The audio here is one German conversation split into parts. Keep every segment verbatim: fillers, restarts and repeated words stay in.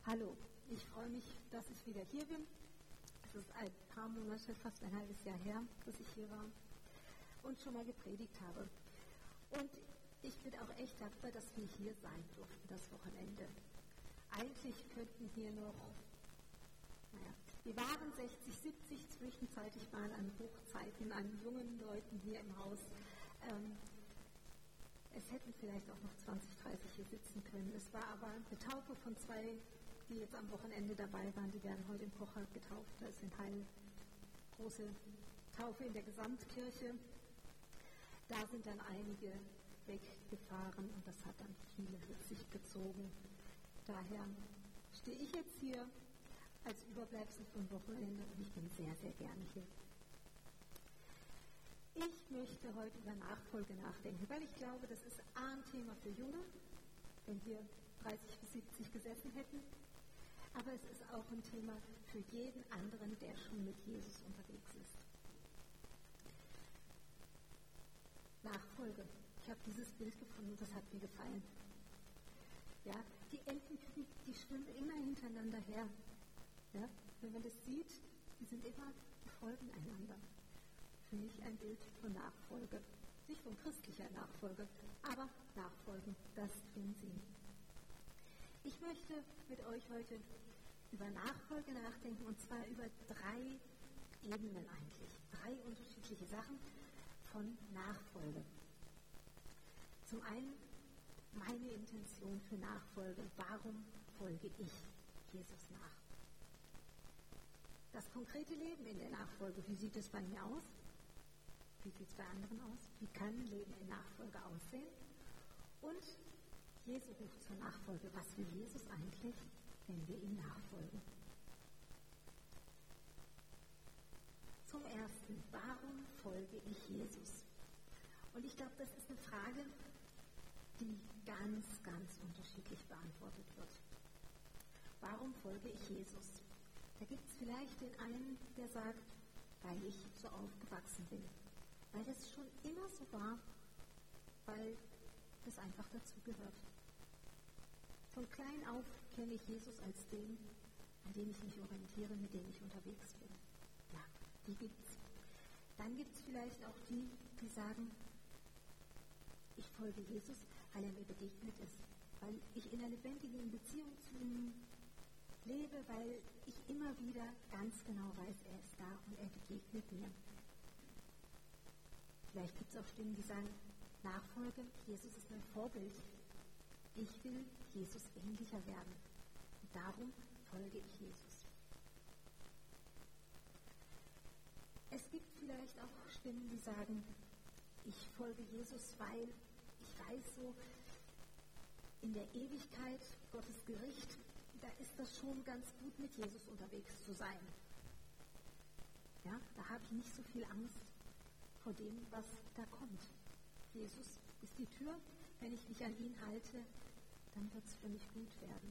Hallo, ich freue mich, dass ich wieder hier bin. Es ist ein paar Monate, fast ein halbes Jahr her, dass ich hier war und schon mal gepredigt habe. Und ich bin auch echt dankbar, dass wir hier sein durften, das Wochenende. Eigentlich könnten hier noch, naja, wir waren sechzig, siebzig, zwischenzeitlich mal an Hochzeiten, an jungen Leuten hier im Haus. Ähm, es hätten vielleicht auch noch zwanzig, dreißig hier sitzen können. Es war aber eine Taufe von zwei, die jetzt am Wochenende dabei waren, die werden heute im Kocher getauft. Da ist in Heil große Taufe in der Gesamtkirche. Da sind dann einige weggefahren und das hat dann viele mit sich gezogen. Daher stehe ich jetzt hier als Überbleibsel vom Wochenende und ich bin sehr, sehr gerne hier. Ich möchte heute über Nachfolge nachdenken, weil ich glaube, das ist ein Thema für Junge, wenn wir dreißig bis siebzig gesessen hätten, aber es ist auch ein Thema für jeden anderen, der schon mit Jesus unterwegs ist. Nachfolge. Ich habe dieses Bild gefunden und das hat mir gefallen. Ja, die Entenküken, die schwimmen immer hintereinander her. Ja, wenn man das sieht, die sind immer, die folgen einander. Für mich ein Bild von Nachfolge. Nicht von christlicher Nachfolge, aber Nachfolgen, das tun sie. Ich möchte mit euch heute über Nachfolge nachdenken und zwar über drei Ebenen eigentlich. Drei unterschiedliche Sachen von Nachfolge. Zum einen meine Intention für Nachfolge. Warum folge ich Jesus nach? Das konkrete Leben in der Nachfolge, wie sieht es bei mir aus? Wie sieht es bei anderen aus? Wie kann Leben in Nachfolge aussehen? Und Jesu ruft zur Nachfolge. Was will Jesus eigentlich, wenn wir ihm nachfolgen? Zum Ersten, warum folge ich Jesus? Und ich glaube, das ist eine Frage, die ganz, ganz unterschiedlich beantwortet wird. Warum folge ich Jesus? Da gibt es vielleicht den einen, der sagt, weil ich so aufgewachsen bin. Weil das schon immer so war, weil das einfach dazu gehört. Von klein auf kenne ich Jesus als den, an dem ich mich orientiere, mit dem ich unterwegs bin. Ja, die gibt's. Dann gibt es vielleicht auch die, die sagen, ich folge Jesus, weil er mir begegnet ist, weil ich in einer lebendigen Beziehung zu ihm lebe, weil ich immer wieder ganz genau weiß, er ist da und er begegnet mir. Vielleicht gibt es auch Stimmen, die sagen, Nachfolge, Jesus ist mein Vorbild. Ich will Jesus ähnlicher werden. Und darum folge ich Jesus. Es gibt vielleicht auch Stimmen, die sagen, ich folge Jesus, weil ich weiß so, in der Ewigkeit, Gottes Gericht, da ist das schon ganz gut, mit Jesus unterwegs zu sein. Ja, da habe ich nicht so viel Angst vor dem, was da kommt. Jesus ist die Tür. Wenn ich mich an ihn halte, dann wird es für mich gut werden.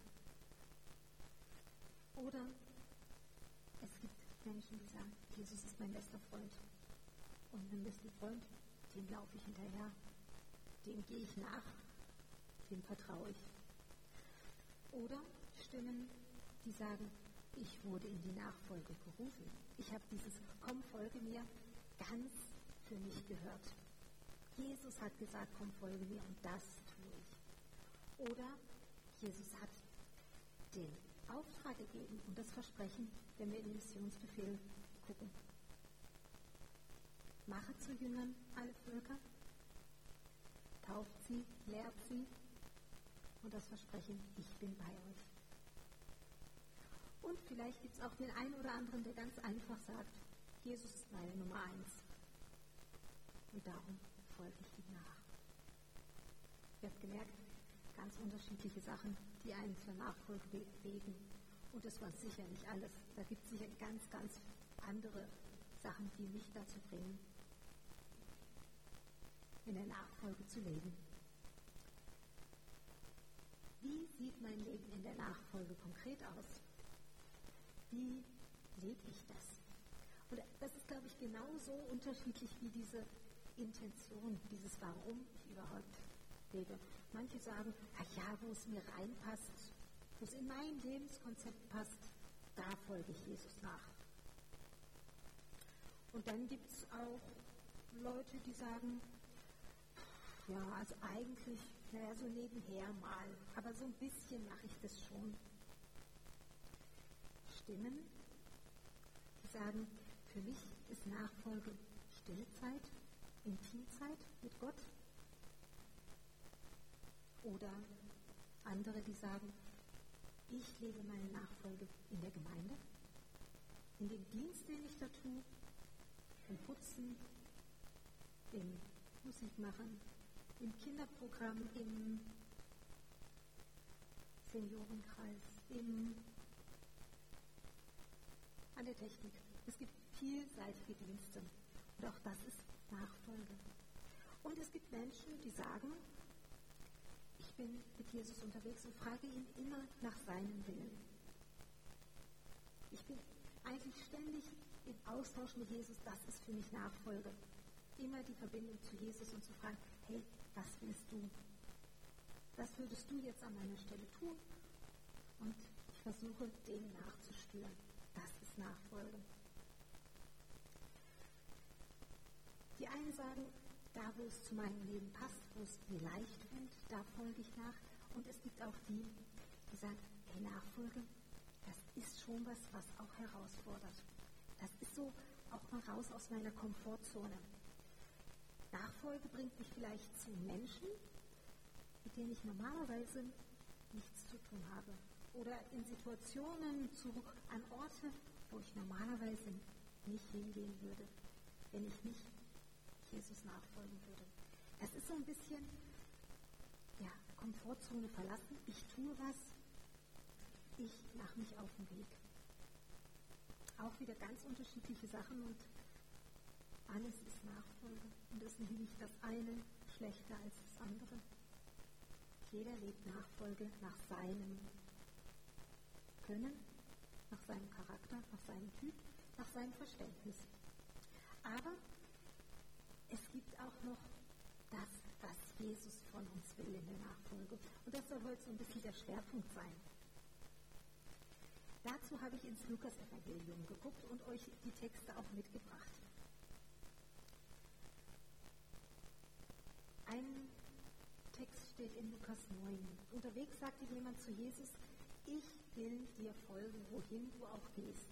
Oder es gibt Menschen, die sagen, Jesus ist mein bester Freund. Und mein bester Freund, dem laufe ich hinterher. Dem gehe ich nach. Dem vertraue ich. Oder Stimmen, die sagen, ich wurde in die Nachfolge gerufen. Ich habe dieses Komm, folge mir ganz für mich gehört. Jesus hat gesagt, komm, folge mir und das tue ich. Oder Jesus hat den Auftrag gegeben und das Versprechen, wenn wir in den Missionsbefehl gucken. Mache zu Jüngern alle Völker, tauft sie, lehrt sie und das Versprechen, ich bin bei euch. Und vielleicht gibt es auch den einen oder anderen, der ganz einfach sagt, Jesus ist meine Nummer eins. Und darum folge ich ihm nach. Ihr habt gemerkt, ganz unterschiedliche Sachen, die einen zur Nachfolge bewegen. Und das war sicher nicht alles. Da gibt es sicher ganz, ganz andere Sachen, die mich dazu bringen, in der Nachfolge zu leben. Wie sieht mein Leben in der Nachfolge konkret aus? Wie lebe ich das? Und das ist, glaube ich, genauso unterschiedlich wie diese Intention, dieses Warum ich überhaupt lebe. Manche sagen, ach ja, wo es mir reinpasst, wo es in mein Lebenskonzept passt, da folge ich Jesus nach. Und dann gibt es auch Leute, die sagen, ja, also eigentlich, naja, so nebenher mal, aber so ein bisschen mache ich das schon. Stimmen, die sagen, für mich ist Nachfolge stille Zeit, Intimzeit mit Gott. Oder andere, die sagen, ich lebe meine Nachfolge in der Gemeinde, in dem Dienst, den ich da tue, im Putzen, im Musikmachen, im Kinderprogramm, im Seniorenkreis, im, an der Technik. Es gibt vielseitige Dienste und auch das ist Nachfolge. Und es gibt Menschen, die sagen, ich bin mit Jesus unterwegs und frage ihn immer nach seinem Willen. Ich bin eigentlich ständig im Austausch mit Jesus, das ist für mich Nachfolge. Immer die Verbindung zu Jesus und zu fragen, hey, was willst du? Was würdest du jetzt an meiner Stelle tun? Und ich versuche, dem nachzuspüren. Das ist Nachfolge. Die einen sagen, da wo es zu meinem Leben passt, wo es mir leicht fällt, da folge ich nach. Und es gibt auch die, die sagen, hey, Nachfolge, das ist schon was, was auch herausfordert. Das ist so auch mal raus aus meiner Komfortzone. Nachfolge bringt mich vielleicht zu Menschen, mit denen ich normalerweise nichts zu tun habe. Oder in Situationen, zu, an Orte, wo ich normalerweise nicht hingehen würde, wenn ich nicht Jesus nachfolgen würde. Es ist so ein bisschen, ja, Komfortzone verlassen. Ich tue was, ich mache mich auf den Weg. Auch wieder ganz unterschiedliche Sachen und alles ist Nachfolge. Und es ist nicht das eine schlechter als das andere. Jeder lebt Nachfolge nach seinem Können, nach seinem Charakter, nach seinem Typ, nach seinem Verständnis. Aber es gibt auch noch das, was Jesus von uns will in der Nachfolge. Und das soll heute so ein bisschen der Schwerpunkt sein. Dazu habe ich ins Lukas-Evangelium geguckt und euch die Texte auch mitgebracht. Ein Text steht in Lukas neun. Unterwegs sagte jemand zu Jesus, ich will dir folgen, wohin du auch gehst.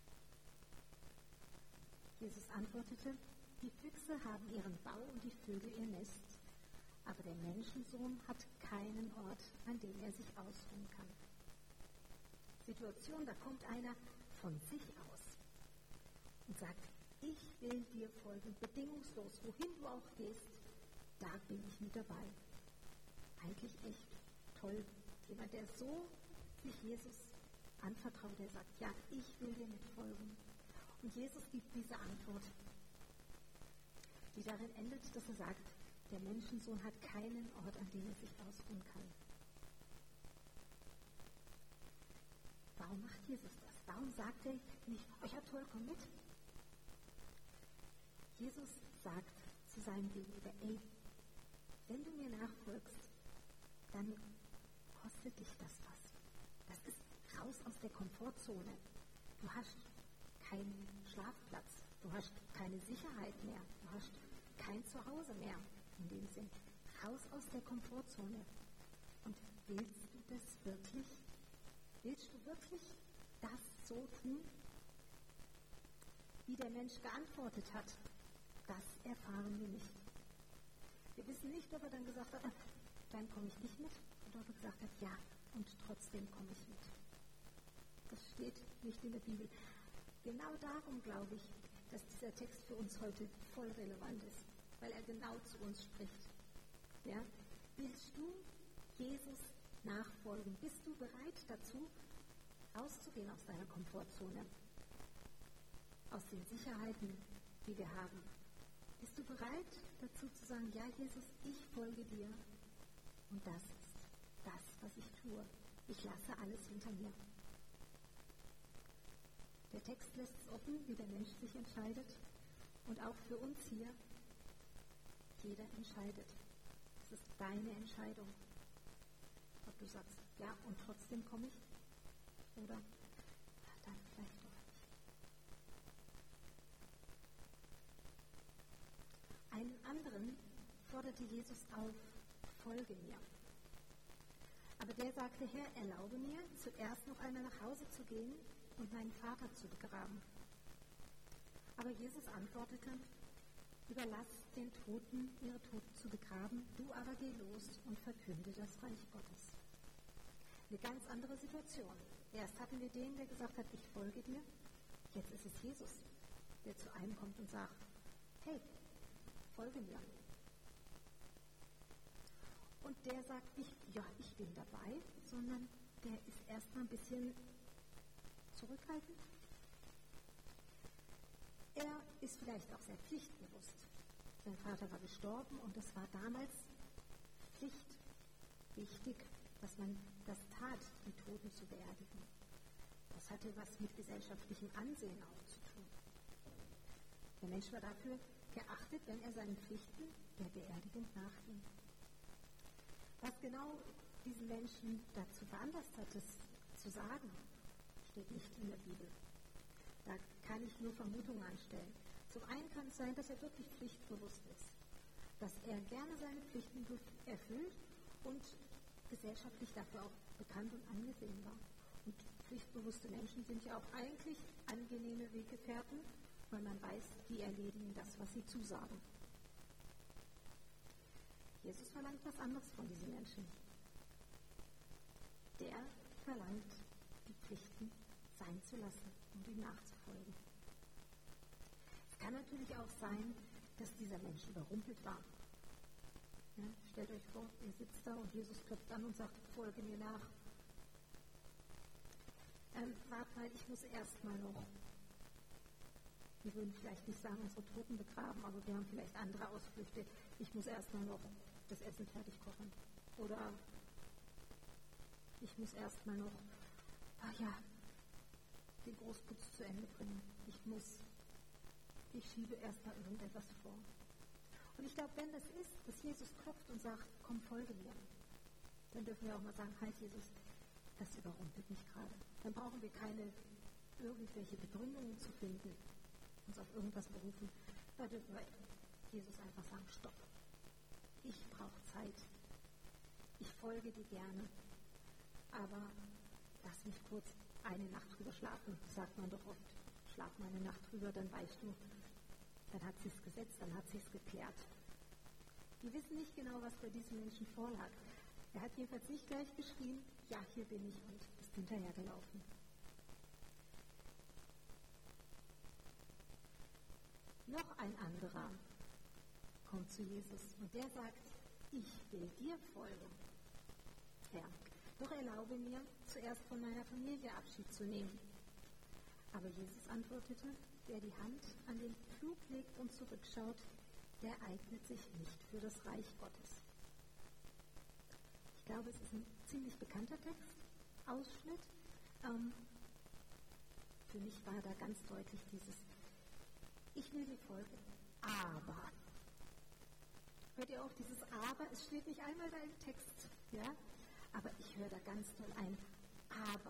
Jesus antwortete, die Füchse haben ihren Bau und die Vögel ihr Nest, aber der Menschensohn hat keinen Ort, an dem er sich ausruhen kann. Situation, da kommt einer von sich aus und sagt, ich will dir folgen, bedingungslos, wohin du auch gehst, da bin ich mit dabei. Eigentlich echt toll. Jemand, der so sich Jesus anvertraut, der sagt, ja, ich will dir mitfolgen. Und Jesus gibt diese Antwort, die darin endet, dass er sagt, der Menschensohn hat keinen Ort, an dem er sich ausruhen kann. Warum macht Jesus das? Warum sagt er nicht, oh ja toll, komm mit? Jesus sagt zu seinem Gegenüber, ey, wenn du mir nachfolgst, dann kostet dich das was. Das ist raus aus der Komfortzone. Du hast keinen Schlafplatz, du hast keine Sicherheit mehr, du hast kein Zuhause mehr in dem Sinn. Raus aus der Komfortzone. Und willst du das wirklich? Willst du wirklich das so tun? Wie der Mensch geantwortet hat, das erfahren wir nicht. Wir wissen nicht, ob er dann gesagt hat, dann komme ich nicht mit, oder ob er gesagt hat, ja, und trotzdem komme ich mit. Das steht nicht in der Bibel. Genau darum glaube ich, dass dieser Text für uns heute voll relevant ist, weil er genau zu uns spricht. Ja? Willst du Jesus nachfolgen? Bist du bereit dazu, rauszugehen aus deiner Komfortzone, aus den Sicherheiten, die wir haben? Bist du bereit dazu zu sagen, ja Jesus, ich folge dir und das ist das, was ich tue. Ich lasse alles hinter mir. Der Text lässt es offen, wie der Mensch sich entscheidet und auch für uns hier, jeder entscheidet. Es ist deine Entscheidung, ob du sagst, Ja, und trotzdem komme ich? Oder dann vielleicht doch nicht. Einen anderen forderte Jesus auf, folge mir. Aber der sagte, Herr, erlaube mir, zuerst noch einmal nach Hause zu gehen und meinen Vater zu begraben. Aber Jesus antwortete, überlass den Toten, ihre Toten zu begraben, du aber geh los und verkünde das Reich Gottes. Eine ganz andere Situation. Erst hatten wir den, der gesagt hat, ich folge dir. Jetzt ist es Jesus, der zu einem kommt und sagt, hey, folge mir. Und der sagt nicht, ja, ich bin dabei, sondern der ist erstmal ein bisschen zurückhaltend. Er ist vielleicht auch sehr pflichtbewusst. Sein Vater war gestorben und es war damals Pflicht, wichtig, dass man das tat, die Toten zu beerdigen. Das hatte was mit gesellschaftlichem Ansehen auch zu tun. Der Mensch war dafür geachtet, wenn er seinen Pflichten der Beerdigung nachging. Was genau diesen Menschen dazu veranlasst hat, es zu sagen, steht nicht in der Bibel. Da kann ich nur Vermutungen anstellen. Zum einen kann es sein, dass er wirklich pflichtbewusst ist, dass er gerne seine Pflichten erfüllt und gesellschaftlich dafür auch bekannt und angesehen war. Und pflichtbewusste Menschen sind ja auch eigentlich angenehme Weggefährten, weil man weiß, die erledigen das, was sie zusagen. Jesus verlangt was anderes von diesen Menschen. Der verlangt, die Pflichten sein zu lassen und ihm nachzufolgen. Es kann natürlich auch sein, dass dieser Mensch überrumpelt war. Ja, stellt euch vor, ihr sitzt da und Jesus klopft an und sagt, folge mir nach. Ähm, wart mal, ich muss erst mal noch, wir würden vielleicht nicht sagen, unsere Toten begraben, aber wir haben vielleicht andere Ausflüchte. Ich muss erst mal noch das Essen fertig kochen. Oder ich muss erst mal noch, ach ja, den Großputz zu Ende bringen. Ich muss, ich schiebe erst mal irgendetwas vor. Und ich glaube, wenn das ist, dass Jesus klopft und sagt, komm, folge mir, dann dürfen wir auch mal sagen, halt Jesus, das überrumpelt mich gerade. Dann brauchen wir keine irgendwelche Begründungen zu finden, uns auf irgendwas berufen. Da dürfen wir Jesus einfach sagen, stopp. Ich brauche Zeit. Ich folge dir gerne. Aber lass mich kurz eine Nacht drüber schlafen. Sagt man doch oft, schlaf mal eine Nacht drüber, dann weißt du, dann hat sie es gesetzt, dann hat sie es geklärt. Wir wissen nicht genau, was bei diesem Menschen vorlag. Er hat jedenfalls nicht gleich geschrien, ja, hier bin ich, und ist hinterhergelaufen. Noch ein anderer kommt zu Jesus und der sagt, ich will dir folgen, Herr. Doch erlaube mir, zuerst von meiner Familie Abschied zu nehmen. Aber Jesus antwortete, wer die Hand an den Pflug legt und zurückschaut, der eignet sich nicht für das Reich Gottes. Ich glaube, es ist ein ziemlich bekannter Text, Ausschnitt. Ähm, für mich war da ganz deutlich dieses, ich will dir folgen, aber. Hört ihr auf dieses Aber? Es steht nicht einmal da im Text, ja? Aber ich höre da ganz toll ein Aber.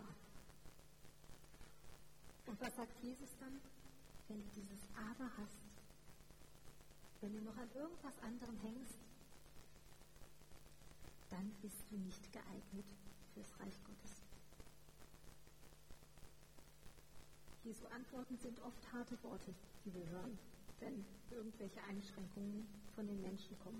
Und was sagt Jesus dann? Wenn du dieses Aber hast, wenn du noch an irgendwas anderem hängst, dann bist du nicht geeignet fürs Reich Gottes. Jesu Antworten sind oft harte Worte, die wir hören, wenn irgendwelche Einschränkungen von den Menschen kommen.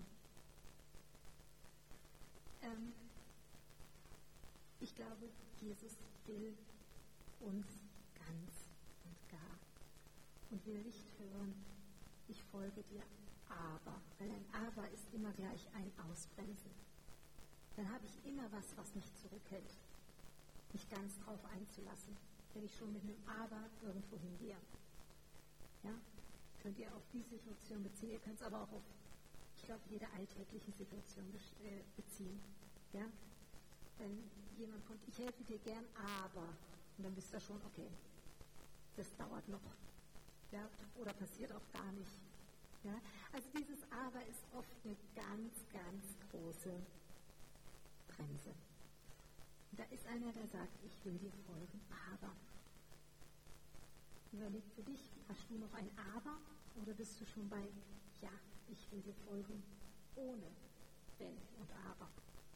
Ähm, ich glaube, Jesus will uns ganz und gar und will nicht hören, ich folge dir, aber, weil ein Aber ist immer gleich ein Ausbremsen. Dann habe ich immer was, was mich zurückhält, mich ganz drauf einzulassen, wenn ich schon mit einem Aber irgendwo hingehe. Ja? Könnt ihr auf die Situation beziehen, ihr könnt es aber auch auf, ich glaube, jede alltägliche Situation beziehen. Ja? Wenn jemand kommt, ich helfe dir gern, aber, und dann wisst ihr schon, okay, das dauert noch. Ja? Oder passiert auch gar nicht. Ja? Also dieses Aber ist oft eine ganz, ganz große Bremse. Und da ist einer, der sagt, ich will dir folgen, aber. Überleg für dich, hast du noch ein Aber oder bist du schon bei, ja, ich will dir folgen, ohne Wenn und Aber?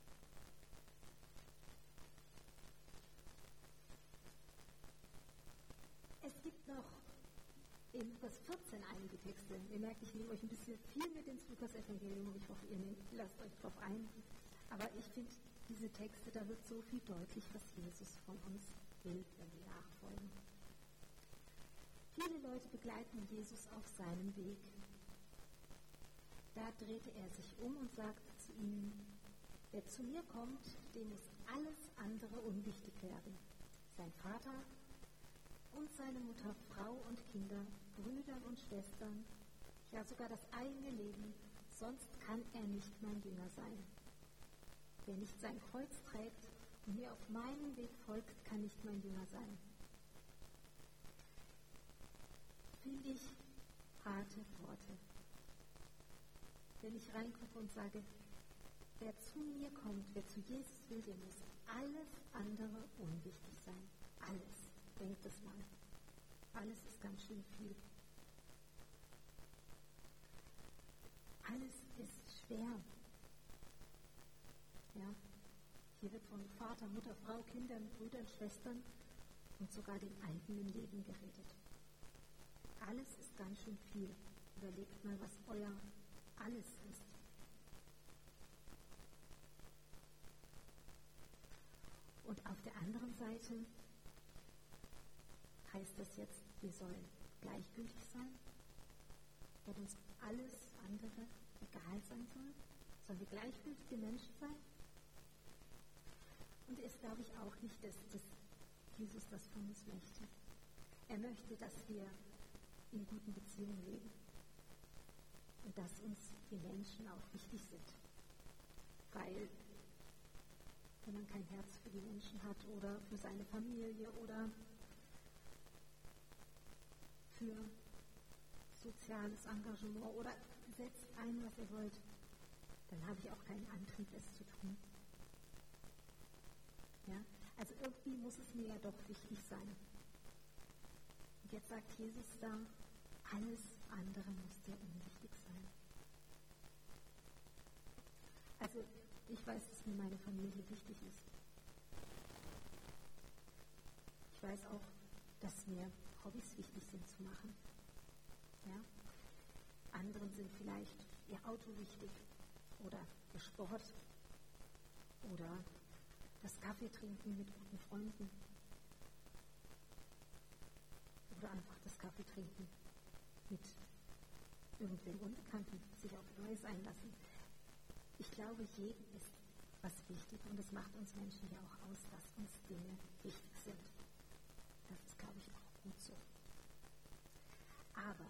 Es gibt noch in Lukas vierzehn einige Texte. Ihr merkt, ich nehme euch ein bisschen viel mit ins Lukas-Evangelium. Ich hoffe, ihr nehmt, lasst euch drauf ein. Aber ich finde, diese Texte, da wird so viel deutlich, was Jesus von uns will, wenn wir nachfolgen. Viele Leute begleiten Jesus auf seinem Weg. Da drehte er sich um und sagte zu ihnen, wer zu mir kommt, dem muss alles andere unwichtig werden. Sein Vater und seine Mutter, Frau und Kinder, Brüder und Schwestern, ja sogar das eigene Leben, sonst kann er nicht mein Jünger sein. Wer nicht sein Kreuz trägt und mir auf meinem Weg folgt, kann nicht mein Jünger sein. Finde ich harte Worte. Wenn ich reingucke und sage, wer zu mir kommt, wer zu Jesus will, dem muss alles andere unwichtig sein. Alles. Denkt es mal. Alles ist ganz schön viel. Alles ist schwer. Ja? Hier wird von Vater, Mutter, Frau, Kindern, Brüdern, Schwestern und sogar dem eigenen Leben geredet. Alles ist ganz schön viel. Überlegt mal, was euer Alles ist. Und auf der anderen Seite heißt das jetzt, wir sollen gleichgültig sein, dass uns alles andere egal sein soll? Sollen wir gleichgültige Menschen sein? Und es glaube ich auch nicht, dass, dass Jesus das von uns möchte. Er möchte, dass wir in guten Beziehungen leben und dass uns die Menschen auch wichtig sind. Weil wenn man kein Herz für die Menschen hat oder für seine Familie oder für soziales Engagement oder setzt ein, was ihr wollt, dann habe ich auch keinen Antrieb, es zu tun. Ja? Also irgendwie muss es mir ja doch wichtig sein. Und jetzt sagt Jesus da, alles andere muss dir unwichtig sein. Also ich weiß, dass mir meine Familie wichtig ist. Ich weiß auch, dass mir Hobbys wichtig sind zu machen. Ja? Anderen sind vielleicht ihr Auto wichtig oder der Sport oder das Kaffee trinken mit guten Freunden oder einfach das Kaffee trinken mit irgendwem Unbekannten, sich auf Neues einlassen. Ich glaube, jedem ist was wichtig und es macht uns Menschen ja auch aus, dass uns Dinge wichtig sind. Das ist, glaube ich, auch gut so. Aber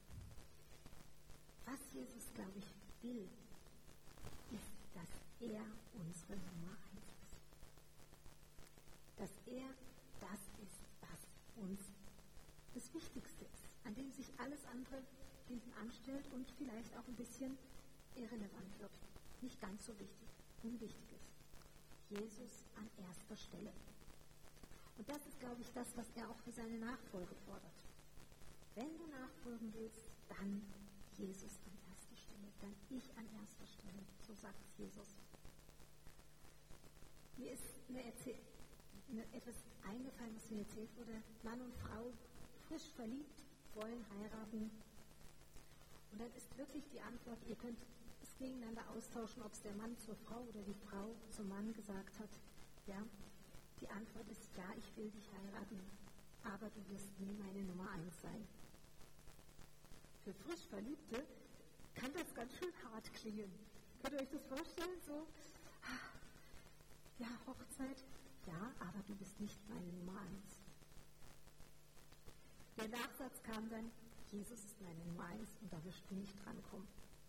was Jesus, glaube ich, will, ist, dass er unsere Nummer eins ist. Dass er das ist, was uns das Wichtigste ist, an dem sich alles andere hinten anstellt und vielleicht auch ein bisschen irrelevant wird. Nicht ganz so wichtig, unwichtig ist. Jesus an erster Stelle. Und das ist, glaube ich, das, was er auch für seine Nachfolge fordert. Wenn du nachfolgen willst, dann Jesus an erster Stelle, dann ich an erster Stelle. So sagt es Jesus. Mir ist eine Erzähl- eine etwas eingefallen, was mir erzählt wurde. Mann und Frau, frisch verliebt, wollen heiraten. Und dann ist wirklich die Antwort, ihr könnt es gegeneinander austauschen, ob es der Mann zur Frau oder die Frau zum Mann gesagt hat. Ja, die Antwort ist, ja, ich will dich heiraten, aber du wirst nie meine Nummer eins sein. Für frisch Verliebte kann das ganz schön hart klingen. Könnt ihr euch das vorstellen? So, ja, Hochzeit, ja, aber du bist nicht meine Nummer eins. Der Nachsatz kam dann, Jesus ist meine Nummer eins und da wirst du nicht drankommen.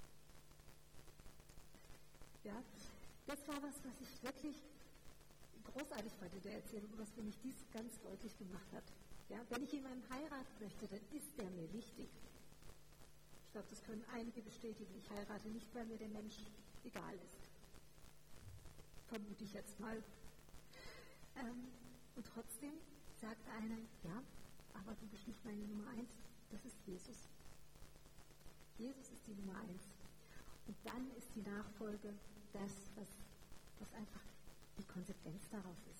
Ja, das war was, was ich wirklich großartig fand in der Erzählung, was für mich dies ganz deutlich gemacht hat. Ja, wenn ich jemanden heiraten möchte, dann ist der mir wichtig. Ich glaube, das können einige bestätigen. Ich heirate nicht, weil mir der Mensch egal ist. Vermute ich jetzt mal. Ähm, und trotzdem sagt einer, ja, aber du bist nicht meine Nummer eins, das ist Jesus. Jesus ist die Nummer eins. Und dann ist die Nachfolge das, was, was einfach die Konsequenz daraus ist.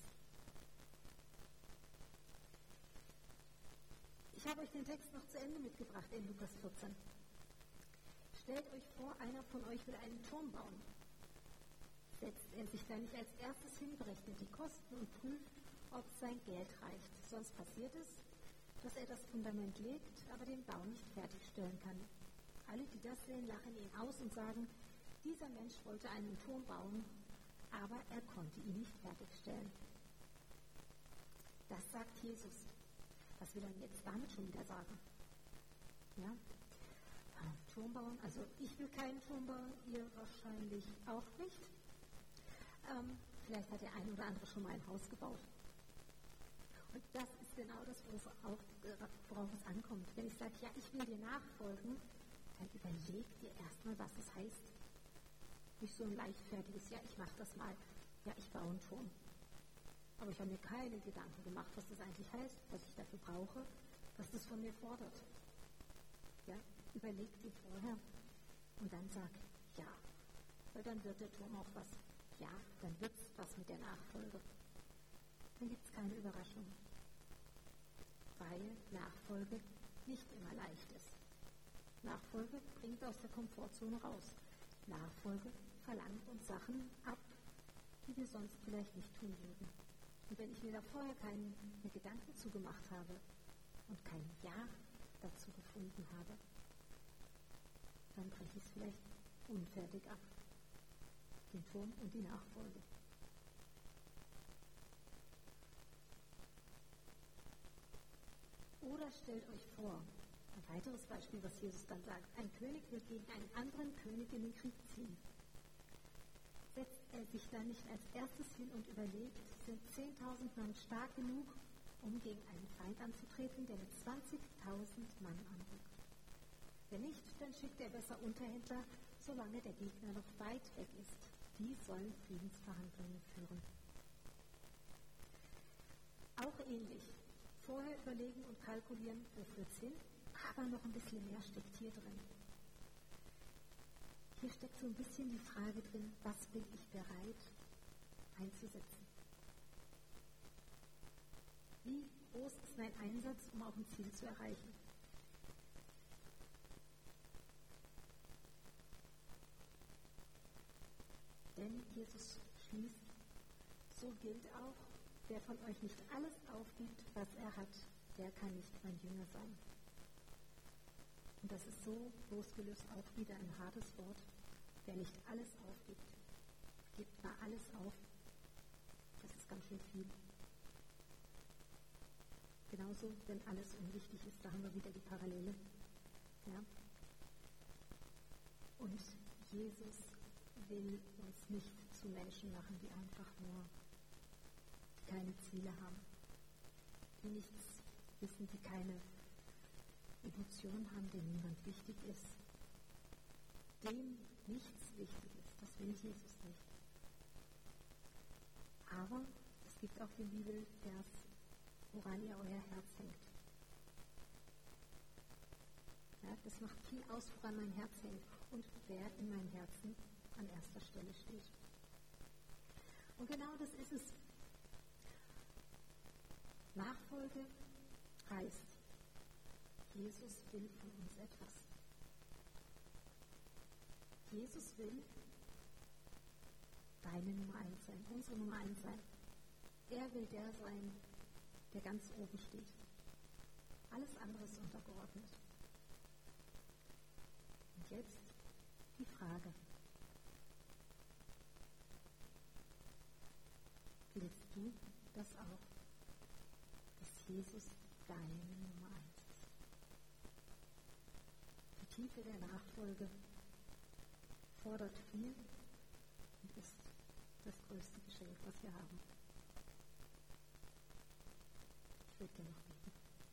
Ich habe euch den Text noch zu Ende mitgebracht in Lukas vierzehn. Stellt euch vor, einer von euch will einen Turm bauen. Setzt er sich da nicht als erstes hin, berechnet die Kosten und prüft, ob sein Geld reicht. Sonst passiert es, dass er das Fundament legt, aber den Bau nicht fertigstellen kann. Alle, die das sehen, lachen ihn aus und sagen, dieser Mensch wollte einen Turm bauen, aber er konnte ihn nicht fertigstellen. Das sagt Jesus. Was will er denn jetzt damit schon wieder sagen? Ja? Turm bauen, also ich will keinen Turm bauen, ihr wahrscheinlich auch nicht. Ähm, vielleicht hat der eine oder andere schon mal ein Haus gebaut. Und das ist genau das, worauf, auch, worauf es ankommt. Wenn ich sage, ja, ich will dir nachfolgen, dann überleg dir erstmal, was es heißt. Nicht so ein leichtfertiges, ja, ich mache das mal, ja, ich baue einen Turm. Aber ich habe mir keine Gedanken gemacht, was das eigentlich heißt, was ich dafür brauche, was das von mir fordert. Ja, überleg dir vorher und dann sag, ja, weil dann wird der Turm auch was. Ja, dann wird es was mit der Nachfolge. Dann gibt es keine Überraschung, weil Nachfolge nicht immer leicht ist. Nachfolge bringt aus der Komfortzone raus. Nachfolge verlangt uns Sachen ab, die wir sonst vielleicht nicht tun würden. Und wenn ich mir da vorher keine Gedanken zugemacht habe und kein Ja dazu gefunden habe, dann breche ich es vielleicht unfertig ab. Den Turm und die Nachfolge. Oder stellt euch vor, ein weiteres Beispiel, was Jesus dann sagt, ein König will gegen einen anderen König in den Krieg ziehen. Setzt er sich dann nicht als erstes hin und überlegt, sind zehntausend Mann stark genug, um gegen einen Feind anzutreten, der mit zwanzigtausend Mann anrückt? Wenn nicht, dann schickt er besser Unterhändler, solange der Gegner noch weit weg ist. Die sollen Friedensverhandlungen führen. Auch ähnlich. Vorher überlegen und kalkulieren, wo führt's hin, aber noch ein bisschen mehr steckt hier drin. Hier steckt so ein bisschen die Frage drin, was bin ich bereit einzusetzen? Wie groß ist mein Einsatz, um auch ein Ziel zu erreichen? Denn Jesus schließt, so gilt auch, wer von euch nicht alles aufgibt, was er hat, der kann nicht mein Jünger sein. Und das ist so losgelöst auch wieder ein hartes Wort. Wer nicht alles aufgibt, gibt mal alles auf. Das ist ganz schön viel. Genauso, wenn alles unwichtig ist, da haben wir wieder die Parallele. Ja? Und Jesus will uns nicht zu Menschen machen, die einfach nur keine Ziele haben, die nichts wissen, die keine Emotionen haben, denen niemand wichtig ist, dem nichts wichtig ist. Das will Jesus nicht. Aber es gibt auch den Bibelvers, woran ihr euer Herz hängt. Ja, das macht viel aus, woran mein Herz hängt und wer in meinem Herzen an erster Stelle steht. Und genau das ist es. Nachfolge heißt, Jesus will von uns etwas. Jesus will deine Nummer eins sein, unsere Nummer eins sein. Er will der sein, der ganz oben steht. Alles andere ist untergeordnet. Und jetzt die Frage. Willst du das auch? Dass Jesus deine Nummer eins ist. Die Tiefe der Nachfolge fordert viel und ist das größte Geschenk, was wir haben. Ich würde gerne noch beten.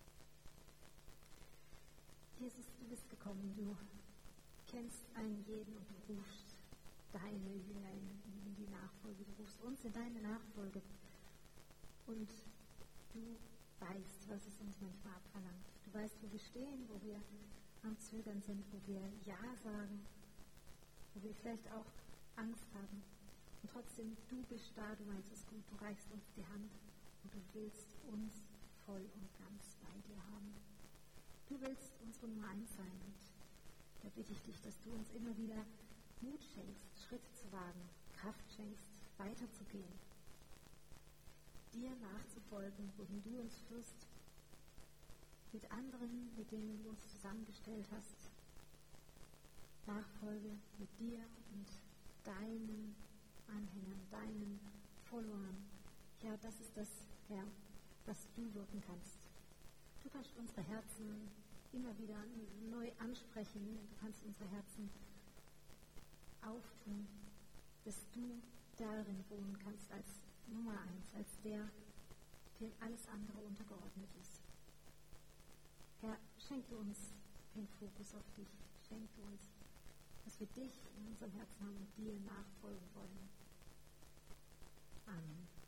Jesus, du bist gekommen, du kennst einen jeden und du rufst deine Jünger in, in die Nachfolge, du rufst uns in deine Nachfolge. Und du weißt, was es uns manchmal abverlangt. Du weißt, wo wir stehen, wo wir am Zögern sind, wo wir Ja sagen, wo wir vielleicht auch Angst haben. Und trotzdem, du bist da, du meinst es gut, du reichst uns die Hand und du willst uns voll und ganz bei dir haben. Du willst unsere Nummer eins sein und da bitte ich dich, dass du uns immer wieder Mut schenkst, Schritte zu wagen, Kraft schenkst, weiterzugehen, dir nachzufolgen, wohin du uns führst, mit anderen, mit denen du uns zusammengestellt hast. Nachfolge mit dir und deinen Anhängern, deinen Followern. Ja, das ist das, Herr, was du wirken kannst. Du kannst unsere Herzen immer wieder neu ansprechen. Du kannst unsere Herzen auftun, dass du darin wohnen kannst als Nummer eins, als der, dem alles andere untergeordnet ist. Herr, schenke uns den Fokus auf dich. Schenke uns, dass wir dich in unserem Herzen haben und dir nachfolgen wollen. Amen.